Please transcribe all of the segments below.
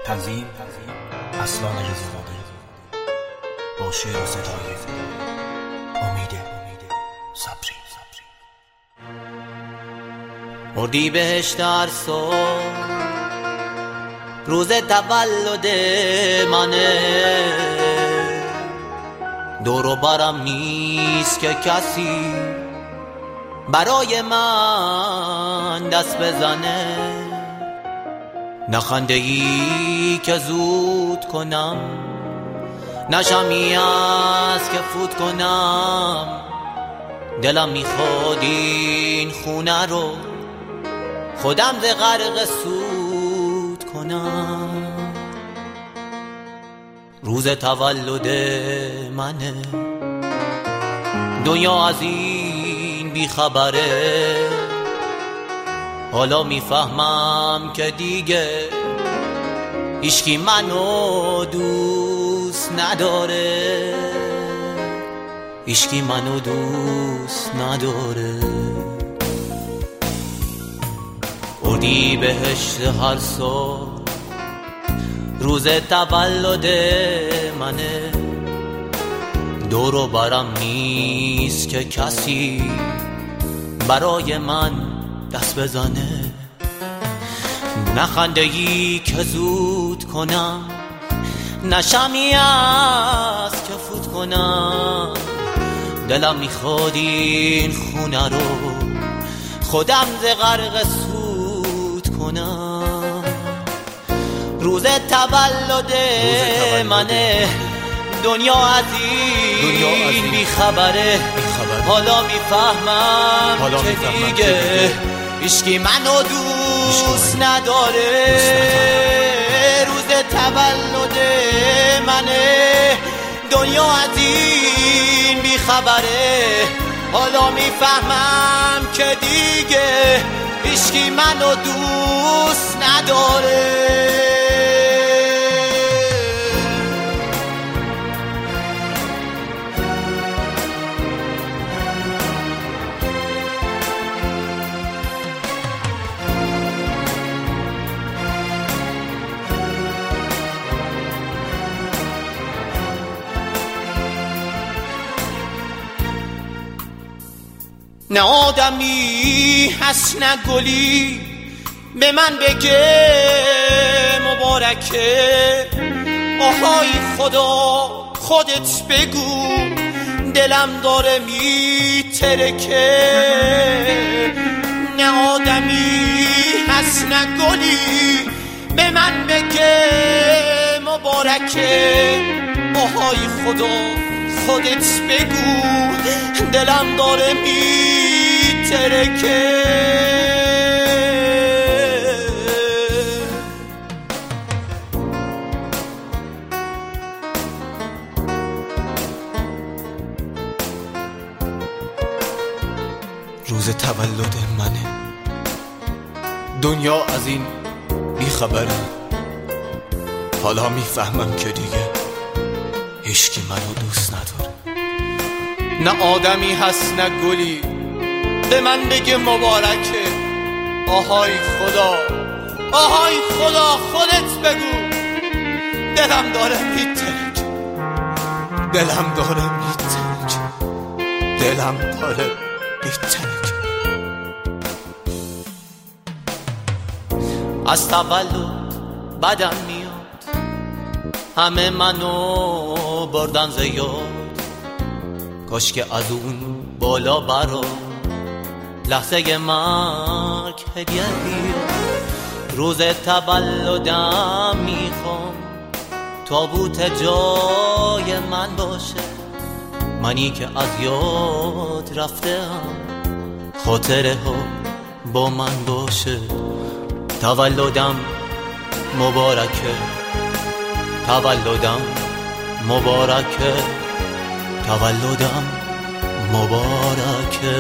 تنظیم اصلان رضازاده با شعر و صدای امید صبری. اردیبهشت هر سال روز تولد منه، دور و برم نیست که کسی برای من دست بزنه. نه خنده ای که زود کنم، نه شمی است که فوت کنم. دلم میخواد این خونه رو خودم ز غرق سود کنم. روز تولد منه، دنیا از این بیخبره. حالا میفهمم که دیگه هیچکی منو دوست نداره، هیچکی منو دوست نداره. اردیبهشت هر سال روز تولد منه، دور و برم نیست که کسی برای من دست بزنه. نه خنده ای که زود کنم، نه شمی است که فوت کنم. دلم میخواد این خونه رو خودم ز غرق سود کنم. روز تولد منه، دنیا از این بیخبره. حالا میفهمم که دیگه هیچکی منو دوست نداره. روز تولد منه، دنیا از این بیخبره. حالا میفهمم که دیگه هیچکی منو دوست نداره. نه آدمی هست نه گلی به من بگه مبارکه. آهای خدا خودت بگو، دلم داره میترکه. نه آدمی هست نه گلی به من بگه مبارکه. آهای خدا خودت بگو، دلم داره میترکه. روز تولد منه، دنیا از این بیخبره. حالا میفهمم که دیگه هیچکی منو دوست نداره. نه آدمی هست نه گلی به من بگه مبارکه. آهای خدا، آهای خدا خودت بگو، دلم داره میترک، دلم داره میترک، دلم داره میترک. از تولد بدم میاد، همه منو بردن ز یاد. کاش که از اون بالا برا لحظه مرگ هدیه بیاد. روز تولدم میخوام تابوت جای من باشه. منی که از یاد رفتم، خاطره ها با من باشه. تولدم مبارکه، تولدم مبارکه، تولدم مبارکه،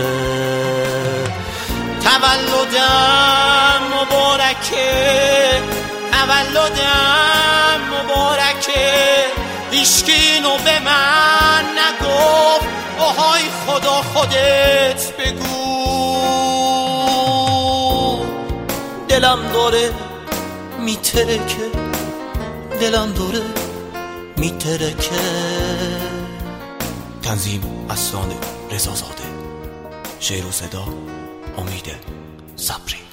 تولدم مبارکه، تولدم مبارکه. هیچکی اینو به من نگفت. آهای خدا خودت بگو، دلم داره میترکه، دلم دوره میترکه. تنظیم اسران رضازاده، شعر و صدا امید صبری.